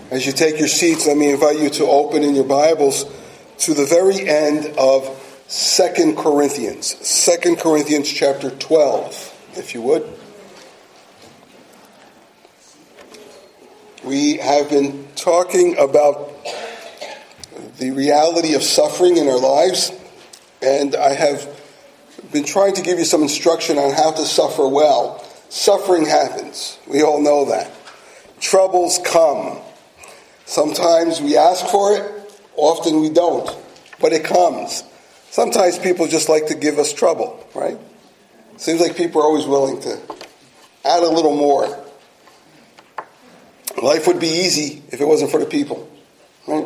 As you take your seats, let me invite you to open in your Bibles to the very end of 2 Corinthians. 2 Corinthians chapter 12, if you would. We have been talking about the reality of suffering in our lives, and I have been trying to give you some instruction on how to suffer well. Suffering happens. We all know that. Troubles come. Sometimes we ask for it, often we don't, but it comes. Sometimes people just like to give us trouble, right? Seems like people are always willing to add a little more. Life would be easy if it wasn't for the people, right?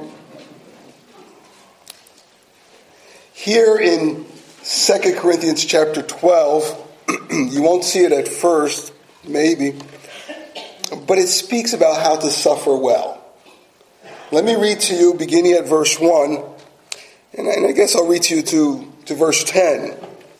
Here in 2 Corinthians chapter 12, you won't see it at first, maybe, but it speaks about how to suffer well. Let me read to you beginning at verse 1, and I guess I'll read to you to verse 10.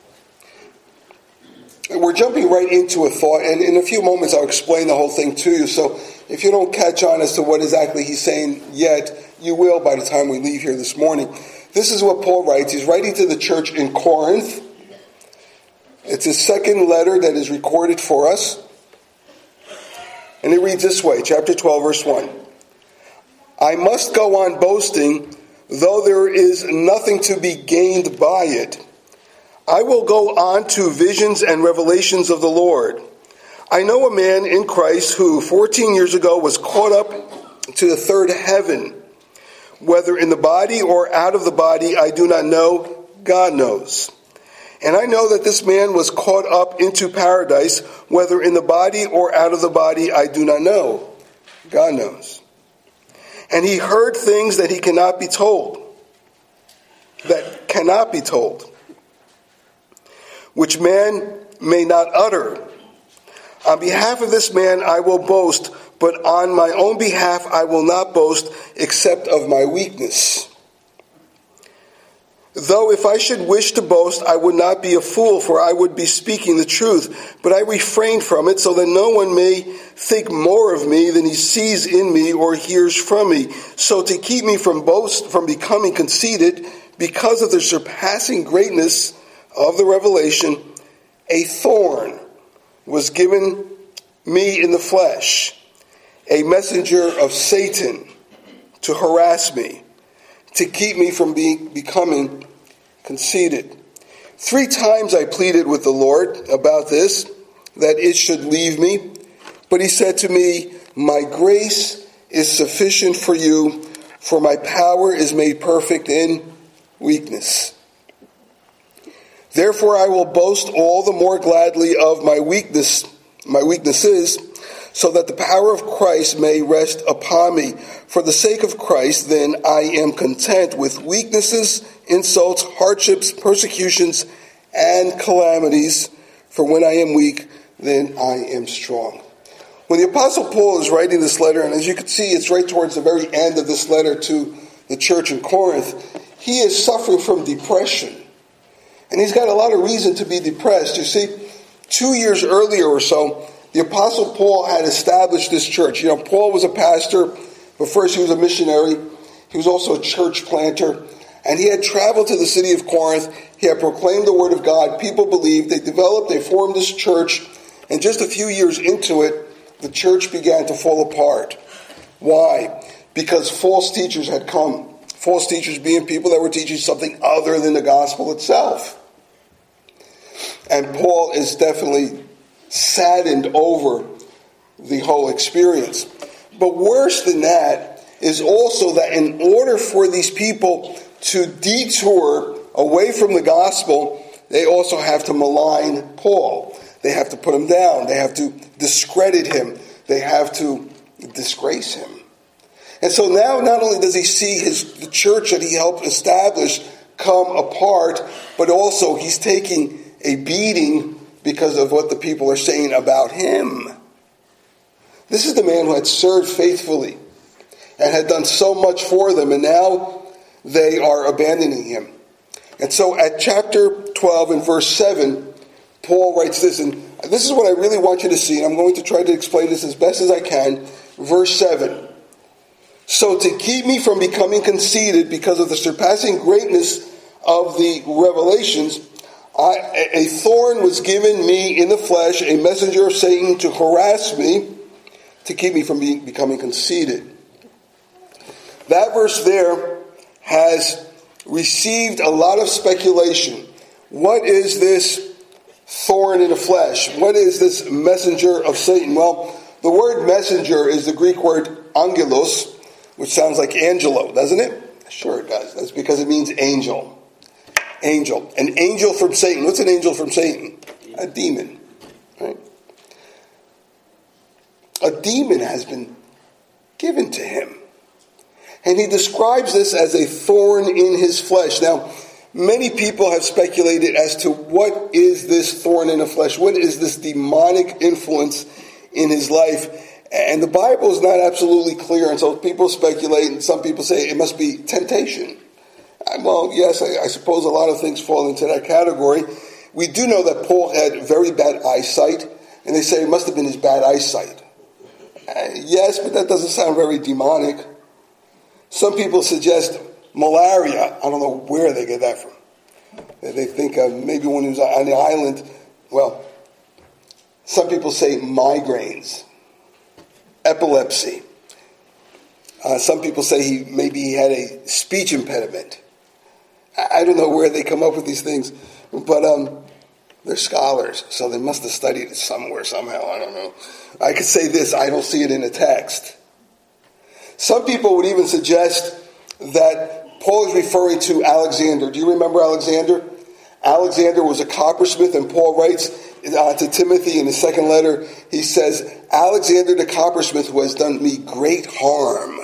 We're jumping right into a thought, and in a few moments I'll explain the whole thing to you, so if you don't catch on as to what exactly he's saying yet, you will by the time we leave here this morning. This is what Paul writes. He's writing to the church in Corinth. It's his second letter that is recorded for us. And it reads this way, chapter 12, verse 1. I must go on boasting, though there is nothing to be gained by it. I will go on to visions and revelations of the Lord. I know a man in Christ who 14 years ago was caught up to the third heaven. Whether in the body or out of the body, I do not know. God knows. And I know that this man was caught up into paradise. Whether in the body or out of the body, I do not know. God knows. And he heard things that cannot be told, which man may not utter. On behalf of this man I will boast, but on my own behalf I will not boast except of my weakness. Though if I should wish to boast, I would not be a fool, for I would be speaking the truth. But I refrain from it, so that no one may think more of me than he sees in me or hears from me. So to keep me from becoming conceited, because of the surpassing greatness of the revelation, a thorn was given me in the flesh, a messenger of Satan to harass me, to keep me from becoming conceited. 3 times I pleaded with the Lord about this, that it should leave me. But he said to me, my grace is sufficient for you, for my power is made perfect in weakness. Therefore I will boast all the more gladly of my weaknesses, so that the power of Christ may rest upon me. For the sake of Christ, then, I am content with weaknesses, insults, hardships, persecutions, and calamities. For when I am weak, then I am strong. When the Apostle Paul is writing this letter, and as you can see, it's right towards the very end of this letter to the church in Corinth, he is suffering from depression. And he's got a lot of reason to be depressed. You see, 2 years earlier or so, the Apostle Paul had established this church. You know, Paul was a pastor, but first he was a missionary. He was also a church planter. And he had traveled to the city of Corinth. He had proclaimed the word of God. People believed. They formed this church. And just a few years into it, the church began to fall apart. Why? Because false teachers had come. False teachers being people that were teaching something other than the gospel itself. And Paul is definitely saddened over the whole experience. But worse than that is also that in order for these people to detour away from the gospel, they also have to malign Paul. They have to put him down. They have to discredit him. They have to disgrace him. And so now not only does he see the church that he helped establish come apart, but also he's taking a beating because of what the people are saying about him. This is the man who had served faithfully and had done so much for them, and now they are abandoning him. And so at chapter 12 and verse 7, Paul writes this, and this is what I really want you to see, and I'm going to try to explain this as best as I can. Verse 7. So to keep me from becoming conceited because of the surpassing greatness of the revelations, a thorn was given me in the flesh, a messenger of Satan to harass me, to keep me from becoming conceited. That verse there has received a lot of speculation. What is this thorn in the flesh? What is this messenger of Satan? Well, the word messenger is the Greek word angelos, which sounds like angelo, doesn't it? Sure it does. That's because it means angel. Angel. An angel from Satan. What's an angel from Satan? A demon. Right? A demon has been given to him. And he describes this as a thorn in his flesh. Now, many people have speculated as to what is this thorn in the flesh? What is this demonic influence in his life? And the Bible is not absolutely clear, and so people speculate, and some people say it must be temptation. Well, yes, I suppose a lot of things fall into that category. We do know that Paul had very bad eyesight, and they say it must have been his bad eyesight. Yes, but that doesn't sound very demonic. Some people suggest malaria. I don't know where they get that from. They think maybe when he was on the island. Well, some people say migraines, epilepsy. Some people say maybe he had a speech impediment. I don't know where they come up with these things, but they're scholars, so they must have studied it somewhere, somehow. I don't know. I could say this, I don't see it in the text. Some people would even suggest that Paul is referring to Alexander. Do you remember Alexander? Alexander was a coppersmith, and Paul writes to Timothy in the second letter, he says, Alexander the coppersmith who has done me great harm.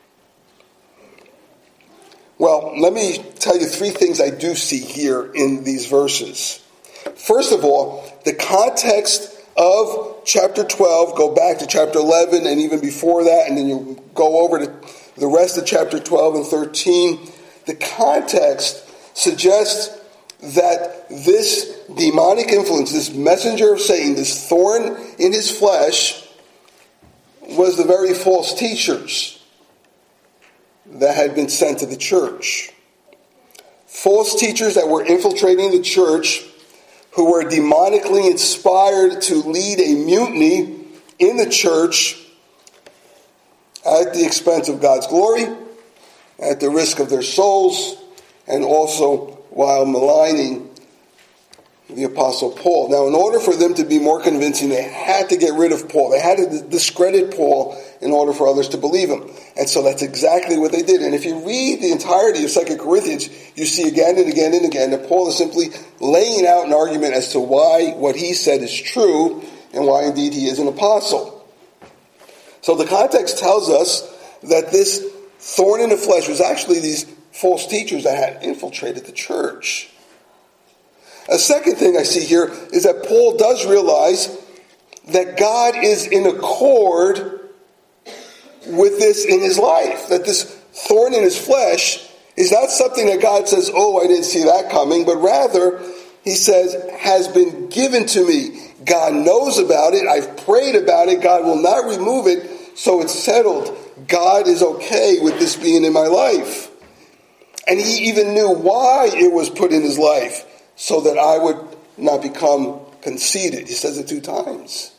Well, let me tell you three things I do see here in these verses. First of all, the context of chapter 12, go back to chapter 11 and even before that, and then you go over to the rest of chapter 12 and 13. The context suggests that this demonic influence, this messenger of Satan, this thorn in his flesh, was the very false teachers that had been sent to the church. False teachers that were infiltrating the church, who were demonically inspired to lead a mutiny in the church at the expense of God's glory, at the risk of their souls, and also while maligning the Apostle Paul. Now, in order for them to be more convincing, they had to get rid of Paul. They had to discredit Paul in order for others to believe him. And so that's exactly what they did. And if you read the entirety of 2 Corinthians, you see again and again and again that Paul is simply laying out an argument as to why what he said is true and why indeed he is an apostle. So the context tells us that this thorn in the flesh was actually these false teachers that had infiltrated the church. A second thing I see here is that Paul does realize that God is in accord with this in his life. That this thorn in his flesh is not something that God says, oh, I didn't see that coming, but rather, he says, has been given to me. God knows about it. I've prayed about it. God will not remove it, so it's settled. God is okay with this being in my life. And he even knew why it was put in his life, so that I would not become conceited. He says it 2 times.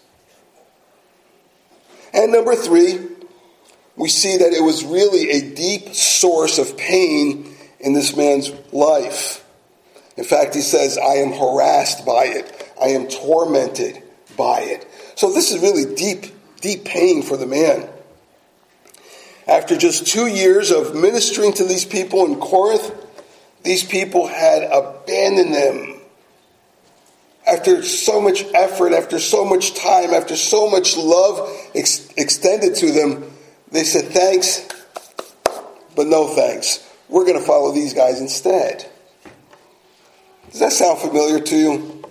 And number 3, we see that it was really a deep source of pain in this man's life. In fact, he says, I am harassed by it. I am tormented by it. So this is really deep pain for the man. After just 2 years of ministering to these people in Corinth, these people had abandoned them. After so much effort, after so much time, after so much love extended to them, they said, thanks, but no thanks. We're going to follow these guys instead. Does that sound familiar to you?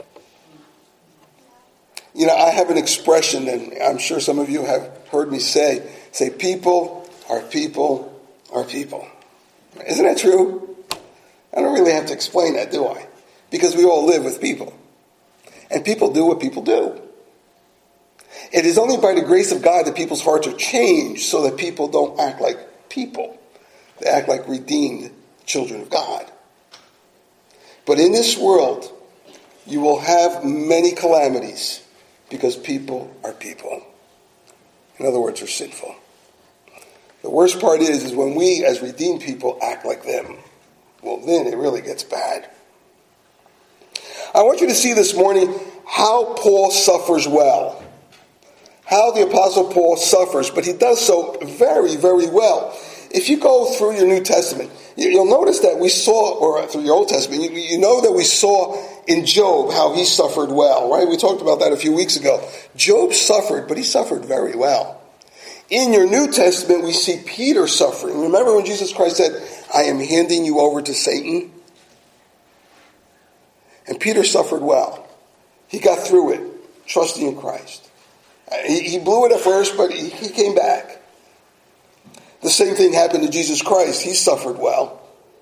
You know, I have an expression, and I'm sure some of you have heard me say, people are people are people. Isn't that true? I don't really have to explain that, do I? Because we all live with people. And people do what people do. It is only by the grace of God that people's hearts are changed so that people don't act like people. They act like redeemed children of God. But in this world, you will have many calamities because people are people. In other words, are sinful. The worst part is when we, as redeemed people, act like them. Well, then it really gets bad. I want you to see this morning how Paul suffers well. How the Apostle Paul suffers, but he does so very, very well. If you go through your New Testament, you'll notice that we saw, or through your Old Testament, you know that we saw in Job how he suffered well, right? We talked about that a few weeks ago. Job suffered, but he suffered very well. In your New Testament, we see Peter suffering. Remember when Jesus Christ said, I am handing you over to Satan? And Peter suffered well. He got through it, trusting in Christ. He blew it at first, but he came back. The same thing happened to Jesus Christ. He suffered well.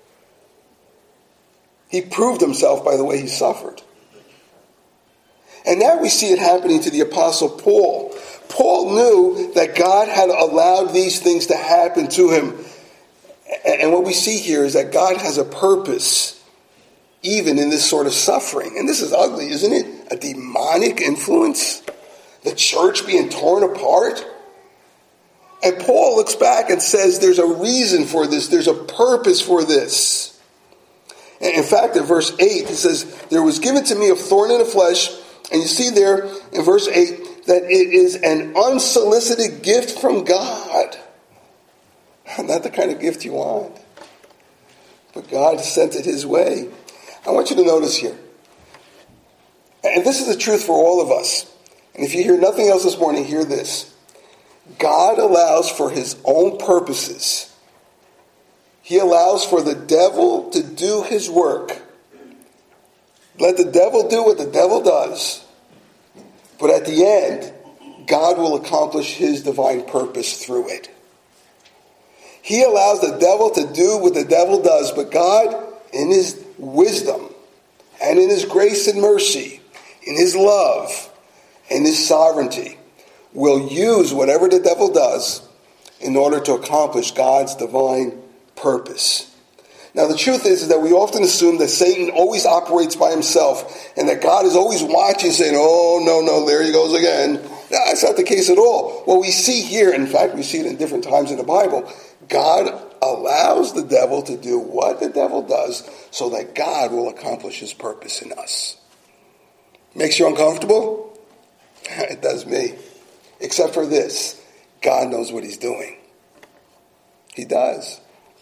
He proved himself by the way he suffered. And now we see it happening to the Apostle Paul. Paul knew that God had allowed these things to happen to him. And what we see here is that God has a purpose, even in this sort of suffering. And this is ugly, isn't it? A demonic influence. The church being torn apart. And Paul looks back and says there's a reason for this. There's a purpose for this. And in fact, in verse 8, he says, there was given to me a thorn in the flesh. And you see there in verse 8 that it is an unsolicited gift from God. Not the kind of gift you want. But God sent it his way. I want you to notice here. And this is the truth for all of us. And if you hear nothing else this morning, hear this. God allows for his own purposes. He allows for the devil to do his work. Let the devil do what the devil does. But at the end, God will accomplish his divine purpose through it. He allows the devil to do what the devil does, but God, in his wisdom and in his grace and mercy, in his love and his sovereignty, will use whatever the devil does in order to accomplish God's divine purpose. Now, the truth is that we often assume that Satan always operates by himself and that God is always watching, saying, oh, no, there he goes again. That's not the case at all. What we see here, in fact, we see it in different times in the Bible, God allows the devil to do what the devil does so that God will accomplish his purpose in us. Makes you uncomfortable? It does me. Except for this, God knows what he's doing. He does.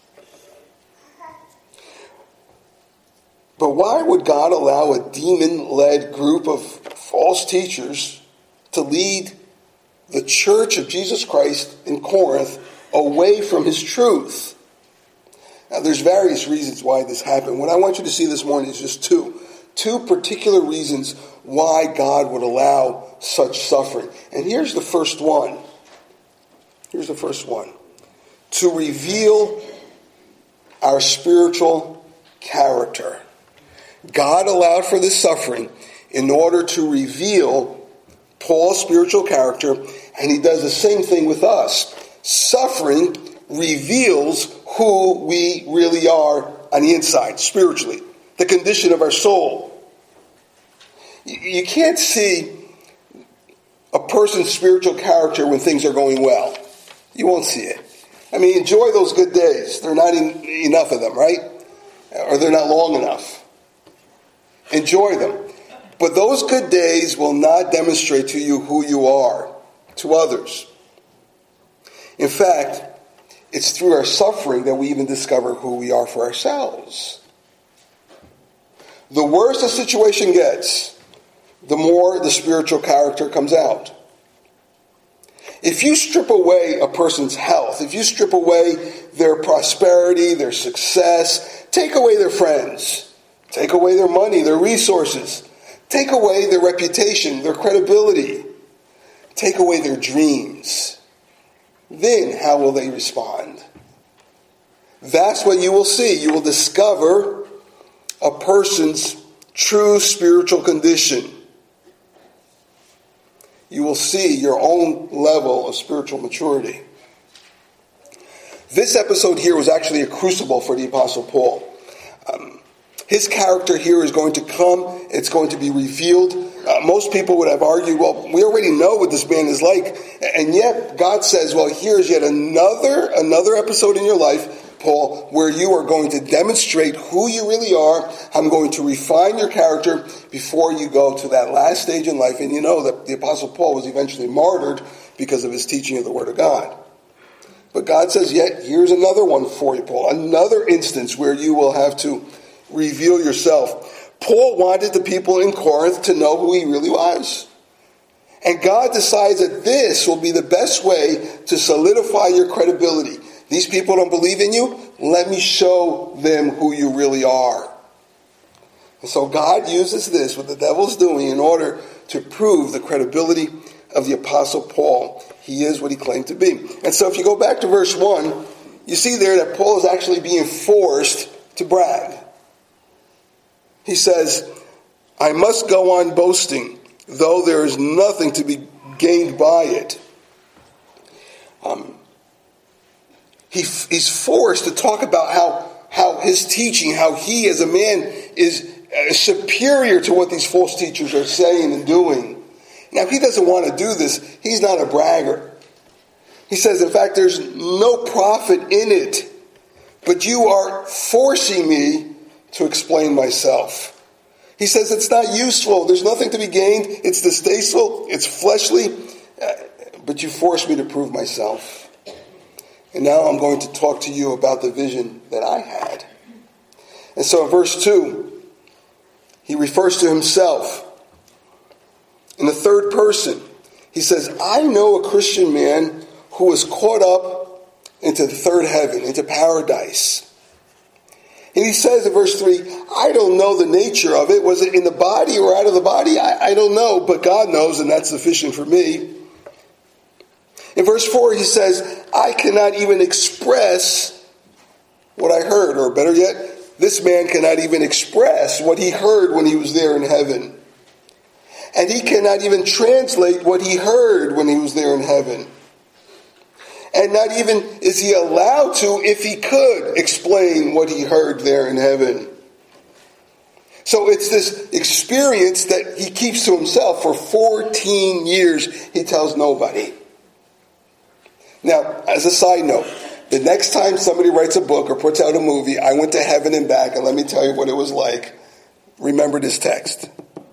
But why would God allow a demon-led group of false teachers to lead the church of Jesus Christ in Corinth away from his truth? Now, there's various reasons why this happened. What I want you to see this morning is just two particular reasons why God would allow such suffering. And here's the first one. To reveal our spiritual character. God allowed for this suffering in order to reveal Paul's spiritual character, and he does the same thing with us. Suffering reveals who we really are on the inside, spiritually, the condition of our soul. You can't see a person's spiritual character when things are going well. You won't see it. I mean, enjoy those good days. There are not enough of them, right? Or they're not long enough. Enjoy them. But those good days will not demonstrate to you who you are to others. In fact, it's through our suffering that we even discover who we are for ourselves. The worse a situation gets, the more the spiritual character comes out. If you strip away a person's health, if you strip away their prosperity, their success, take away their friends, take away their money, their resources, take away their reputation, their credibility, take away their dreams, then how will they respond? That's what you will see. You will discover a person's true spiritual condition. you will see your own level of spiritual maturity. This episode here was actually a crucible for the Apostle Paul. His character here is going to come. It's going to be revealed. Most people would have argued, well, we already know what this man is like. And yet God says, well, here's yet another episode in your life, Paul, where you are going to demonstrate who you really are. I'm going to refine your character before you go to that last stage in life. And you know that the Apostle Paul was eventually martyred because of his teaching of the Word of God. But God says, yet here's another one for you, Paul. Another instance where you will have to reveal yourself. Paul wanted the people in Corinth to know who he really was. And God decides that this will be the best way to solidify your credibility. These people don't believe in you. Let me show them who you really are. And so God uses this, what the devil's doing, in order to prove the credibility of the Apostle Paul. He is what he claimed to be. And so if you go back to verse 1, you see there that Paul is actually being forced to brag. He says, I must go on boasting, though there is nothing to be gained by it. He's forced to talk about how his teaching, how he as a man is superior to what these false teachers are saying and doing. Now, he doesn't want to do this. He's not a bragger. He says, in fact, there's no profit in it, but you are forcing me to explain myself. He says it's not useful. There's nothing to be gained. It's distasteful. It's fleshly. But you force me to prove myself. And now I'm going to talk to you about the vision that I had. And so in verse 2, he refers to himself in the third person. He says, I know a Christian man who was caught up into the third heaven, into paradise. And he says in verse 3, I don't know the nature of it. Was it in the body or out of the body? I don't know, but God knows, and that's sufficient for me. In verse 4, he says, I cannot even express what I heard. Or better yet, this man cannot even express what he heard when he was there in heaven. And he cannot even translate what he heard when he was there in heaven. And not even is he allowed to, if he could, explain what he heard there in heaven. So it's this experience that he keeps to himself for 14 years. He tells nobody. Now, as a side note, the next time somebody writes a book or puts out a movie, I went to heaven and back, and let me tell you what it was like. Remember this text.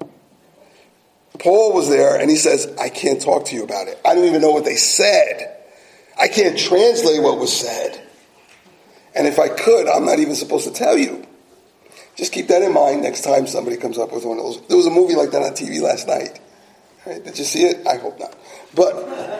Paul was there, and he says, I can't talk to you about it. I don't even know what they said. I can't translate what was said. And if I could, I'm not even supposed to tell you. Just keep that in mind next time somebody comes up with one of those. There was a movie like that on TV last night. Right? Did you see it? I hope not. But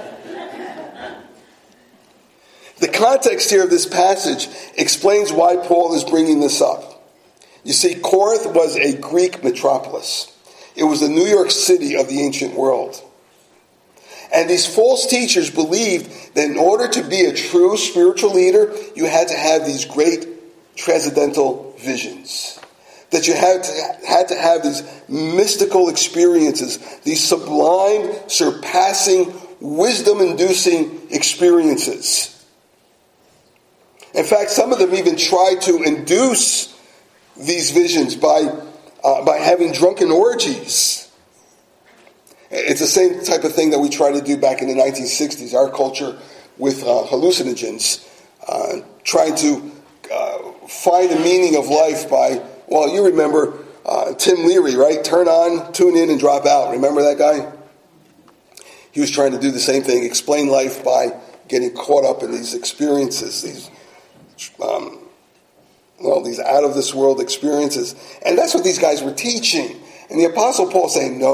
the context here of this passage explains why Paul is bringing this up. You see, Corinth was a Greek metropolis. It was the New York City of the ancient world. And these false teachers believed that in order to be a true spiritual leader, you had to have these great transcendental visions. That you had to have these mystical experiences, these sublime, surpassing, wisdom-inducing experiences. In fact, some of them even tried to induce these visions by having drunken orgies. It's the same type of thing that we tried to do back in the 1960s, our culture with hallucinogens, trying to find the meaning of life by, well, you remember Tim Leary, right? Turn on, tune in, and drop out. Remember that guy? He was trying to do the same thing, explain life by getting caught up in these experiences, these out-of-this-world experiences. And that's what these guys were teaching. And the Apostle Paul saying, no.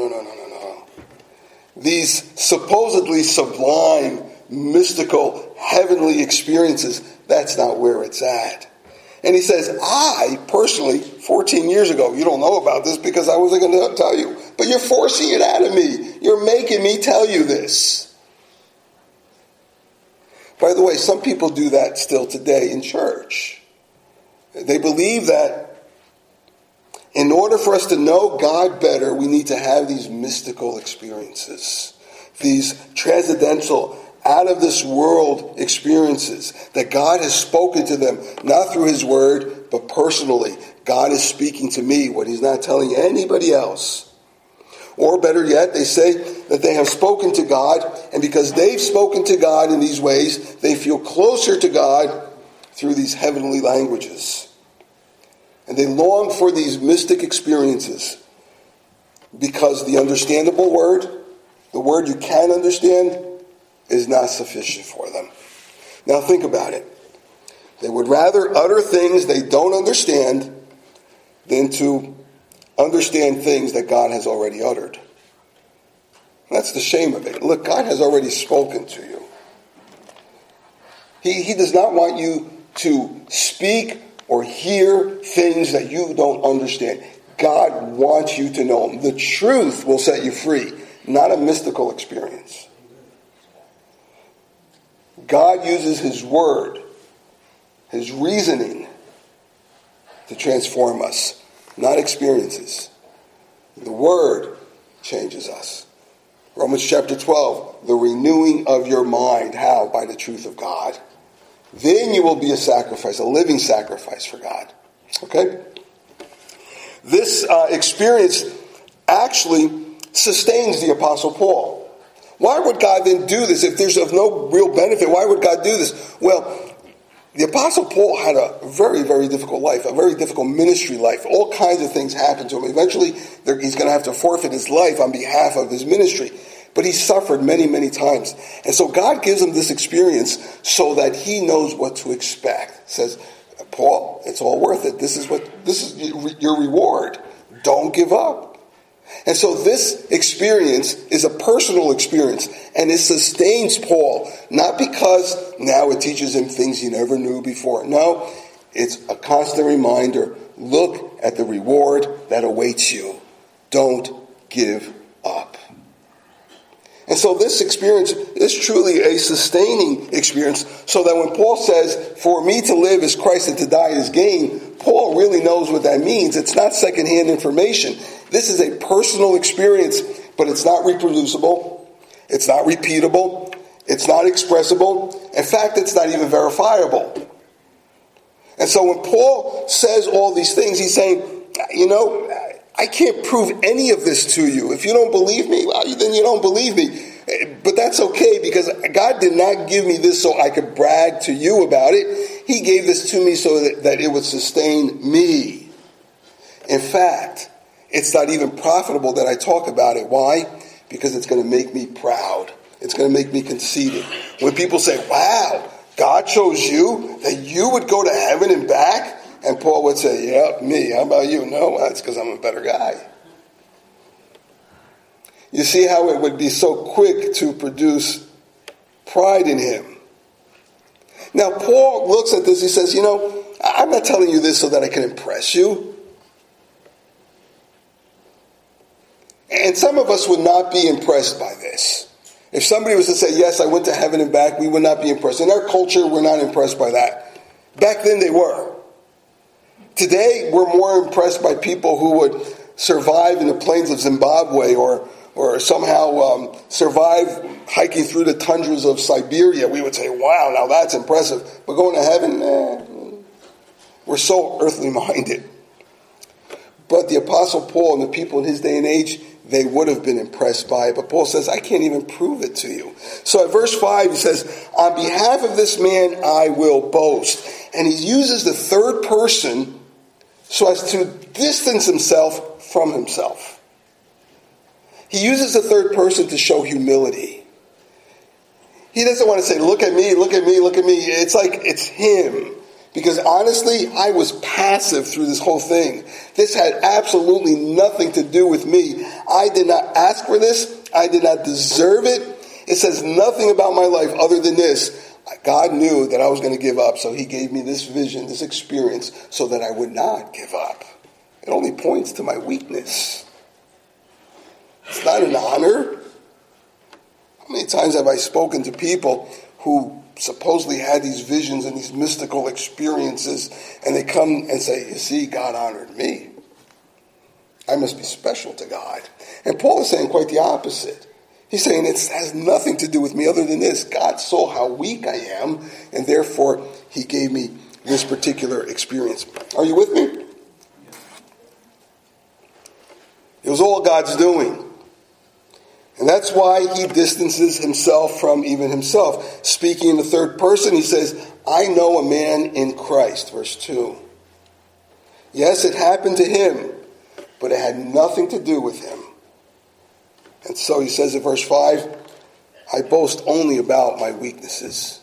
These supposedly sublime, mystical, heavenly experiences, that's not where it's at. And he says, I, personally, 14 years ago, you don't know about this because I wasn't going to tell you, but you're forcing it out of me. You're making me tell you this. By the way, some people do that still today in church. They believe that in order for us to know God better, we need to have these mystical experiences. these transcendental, out of this world experiences that God has spoken to them, not through his word, but personally. God is speaking to me what he's not telling anybody else. Or better yet, they say that they have spoken to God, and because they've spoken to God in these ways, they feel closer to God through these heavenly languages. And they long for these mystic experiences because the understandable word, the word you can understand, is not sufficient for them. Now think about it. They would rather utter things they don't understand than to understand things that God has already uttered. That's the shame of it. Look, God has already spoken to you. He does not want you to speak or hear things that you don't understand. God wants you to know him. The truth will set you free, not a mystical experience. God uses his word, his reasoning, to transform us, not experiences. The word changes us. Romans chapter 12, the renewing of your mind. How? By the truth of God. Then you will be a sacrifice, a living sacrifice for God. Okay? This experience actually sustains the Apostle Paul. Why would God then do this? If there's of no real benefit, why would God do this? Well, the Apostle Paul had a very, very difficult life, a very difficult ministry life. All kinds of things happened to him. Eventually, he's going to have to forfeit his life on behalf of his ministry. But he suffered many, many times. And so God gives him this experience so that he knows what to expect. Says, Paul, it's all worth it. This is your reward. Don't give up. And so this experience is a personal experience, and it sustains Paul, not because now it teaches him things he never knew before. No, it's a constant reminder. Look at the reward that awaits you. Don't give up. And so this experience is truly a sustaining experience, so that when Paul says, for me to live is Christ and to die is gain, Paul really knows what that means. It's not secondhand information. This is a personal experience, but it's not reproducible. It's not repeatable. It's not expressible. In fact, it's not even verifiable. And so when Paul says all these things, he's saying, I can't prove any of this to you. If you don't believe me, well, then you don't believe me. But that's okay, because God did not give me this so I could brag to you about it. He gave this to me so that it would sustain me. In fact, it's not even profitable that I talk about it. Why? Because it's going to make me proud. It's going to make me conceited. When people say, wow, God chose you, that you would go to heaven and back, and Paul would say, yeah, me, how about you? No, that's because I'm a better guy. You see how it would be so quick to produce pride in him. Now, Paul looks at this, he says, I'm not telling you this so that I can impress you. And some of us would not be impressed by this. If somebody was to say, yes, I went to heaven and back, we would not be impressed. In our culture, we're not impressed by that. Back then, they were. Today, we're more impressed by people who would survive in the plains of Zimbabwe or somehow survive hiking through the tundras of Siberia. We would say, wow, now that's impressive. But going to heaven, we're so earthly minded. But the Apostle Paul and the people in his day and age, they would have been impressed by it. But Paul says, I can't even prove it to you. So at verse 5, he says, on behalf of this man, I will boast. And he uses the third person so as to distance himself from himself. He uses the third person to show humility. He doesn't want to say, look at me, look at me, look at me. It's like it's him. Because honestly, I was passive through this whole thing. This had absolutely nothing to do with me. I did not ask for this. I did not deserve it. It says nothing about my life other than this. God knew that I was going to give up, so he gave me this vision, this experience, so that I would not give up. It only points to my weakness. It's not an honor. How many times have I spoken to people who supposedly had these visions and these mystical experiences, and they come and say, you see, God honored me. I must be special to God. And Paul is saying quite the opposite. He's saying it has nothing to do with me other than this. God saw how weak I am, and therefore he gave me this particular experience. Are you with me? It was all God's doing. And that's why he distances himself from even himself. Speaking in the third person, he says, I know a man in Christ, verse 2. Yes, it happened to him, but it had nothing to do with him. And so he says in verse 5, I boast only about my weaknesses.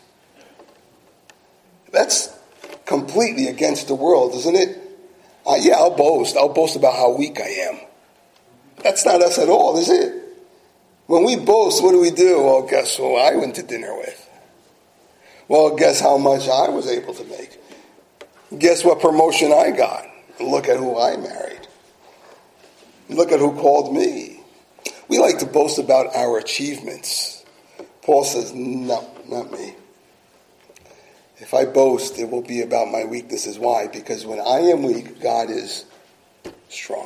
That's completely against the world, isn't it? Yeah, I'll boast. I'll boast about how weak I am. That's not us at all, is it? When we boast, what do? Well, guess who I went to dinner with? Well, guess how much I was able to make? Guess what promotion I got? Look at who I married. Look at who called me. We like to boast about our achievements. Paul says, no, not me. If I boast, it will be about my weaknesses. Why? Because when I am weak, God is strong.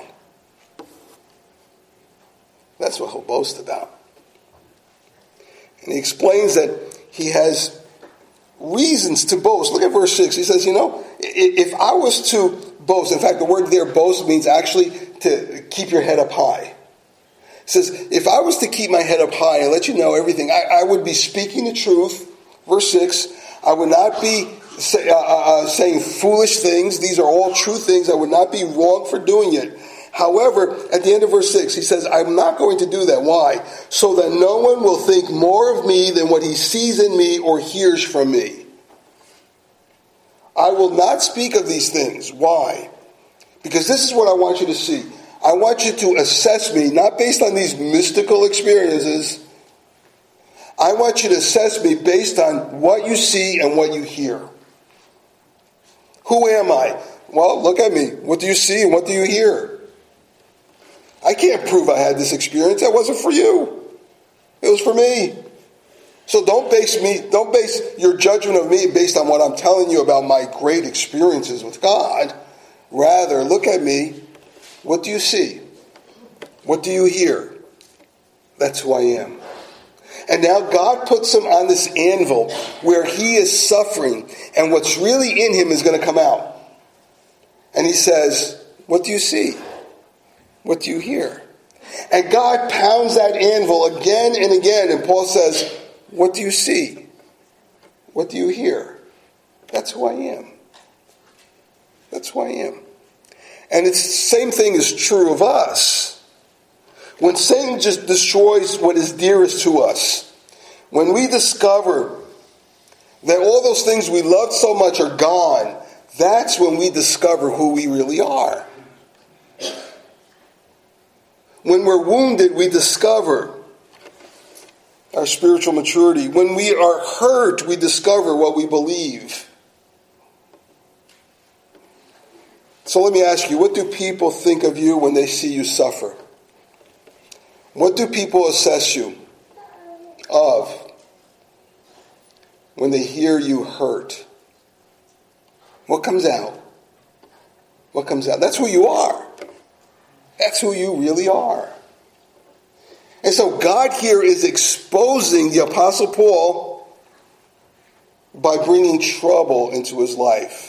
That's what he'll boast about. And he explains that he has reasons to boast. Look at verse 6. He says, if I was to boast, in fact, the word there, boast, means actually to keep your head up high. It says, if I was to keep my head up high and let you know everything, I would be speaking the truth. Verse 6, I would not be saying foolish things. These are all true things. I would not be wrong for doing it. However, at the end of verse 6, he says, I'm not going to do that. Why? So that no one will think more of me than what he sees in me or hears from me. I will not speak of these things. Why? Because this is what I want you to see. I want you to assess me, not based on these mystical experiences. I want you to assess me based on what you see and what you hear. Who am I? Well, look at me. What do you see and what do you hear? I can't prove I had this experience. That wasn't for you. It was for me. So don't base your judgment of me based on what I'm telling you about my great experiences with God. Rather, look at me. What do you see? What do you hear? That's who I am. And now God puts him on this anvil where he is suffering, and what's really in him is going to come out. And he says, what do you see? What do you hear? And God pounds that anvil again and again, and Paul says, what do you see? What do you hear? That's who I am. That's who I am. And it's the same thing is true of us. When Satan just destroys what is dearest to us, when we discover that all those things we loved so much are gone, that's when we discover who we really are. When we're wounded, we discover our spiritual maturity. When we are hurt, we discover what we believe. So let me ask you, what do people think of you when they see you suffer? What do people assess you of when they hear you hurt? What comes out? What comes out? That's who you are. That's who you really are. And so God here is exposing the Apostle Paul by bringing trouble into his life.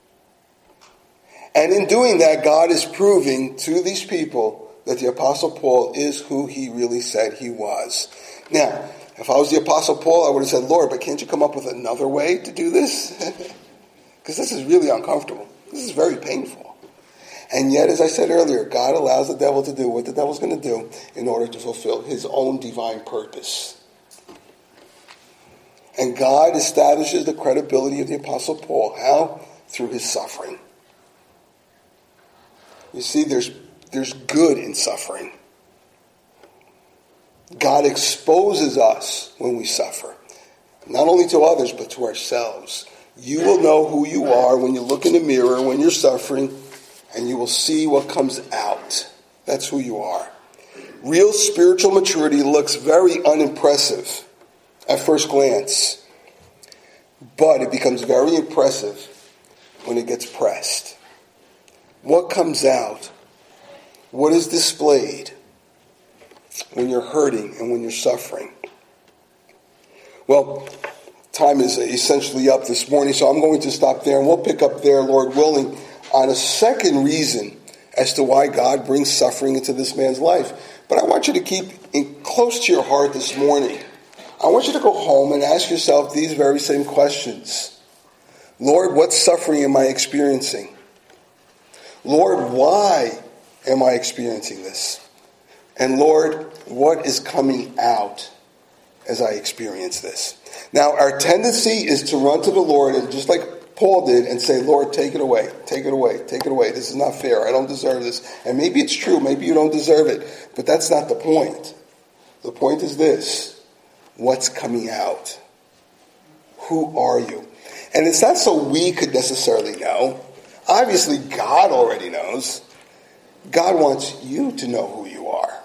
And in doing that, God is proving to these people that the Apostle Paul is who he really said he was. Now, if I was the Apostle Paul, I would have said, Lord, but can't you come up with another way to do this? Because this is really uncomfortable. This is very painful. And yet, as I said earlier, God allows the devil to do what the devil's going to do in order to fulfill his own divine purpose. And God establishes the credibility of the Apostle Paul. How? Through his suffering. You see, there's good in suffering. God exposes us when we suffer. Not only to others, but to ourselves. You will know who you are when you look in the mirror, when you're suffering, and you will see what comes out. That's who you are. Real spiritual maturity looks very unimpressive at first glance, but it becomes very impressive when it gets pressed. What comes out? What is displayed? when you're hurting and when you're suffering? Well, time is essentially up this morning, so I'm going to stop there, and we'll pick up there, Lord willing, on a second reason as to why God brings suffering into this man's life. But I want you to keep it close to your heart this morning. I want you to go home and ask yourself these very same questions. Lord, what suffering am I experiencing? Lord, why am I experiencing this? And Lord, what is coming out as I experience this? Now, our tendency is to run to the Lord and just like Paul did and say, Lord, take it away, take it away, take it away. This is not fair. I don't deserve this. And maybe it's true. Maybe you don't deserve it. But that's not the point. The point is this. What's coming out? Who are you? And it's not so we could necessarily know. Obviously, God already knows. God wants you to know who you are.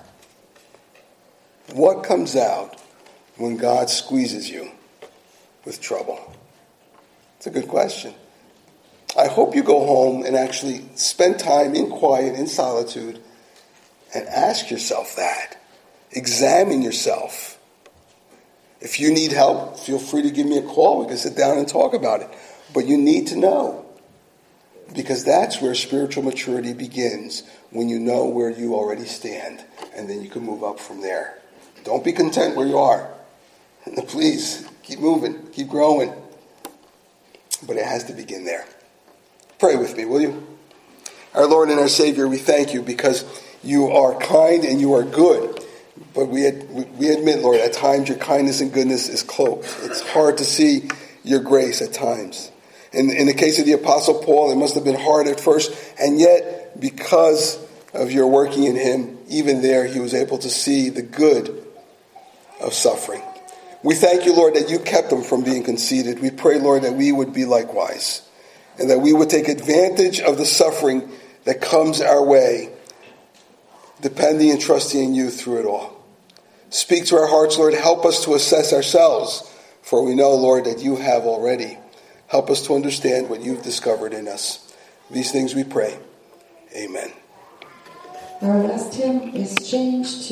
What comes out when God squeezes you with trouble? It's a good question. I hope you go home and actually spend time in quiet, in solitude, and ask yourself that. Examine yourself. If you need help, feel free to give me a call. We can sit down and talk about it. But you need to know. Because that's where spiritual maturity begins, when you know where you already stand. And then you can move up from there. Don't be content where you are. Please, keep moving, keep growing. But it has to begin there. Pray with me, will you? Our Lord and our Savior, we thank you because you are kind and you are good. But we admit, Lord, at times your kindness and goodness is cloaked. It's hard to see your grace at times. In the case of the Apostle Paul, it must have been hard at first. And yet, because of your working in him, even there he was able to see the good of suffering. We thank you, Lord, that you kept him from being conceited. We pray, Lord, that we would be likewise. And that we would take advantage of the suffering that comes our way, depending and trusting in you through it all. Speak to our hearts, Lord. Help us to assess ourselves, for we know, Lord, that you have already. Help us to understand what you've discovered in us. These things we pray. Amen. Our last hymn is Change to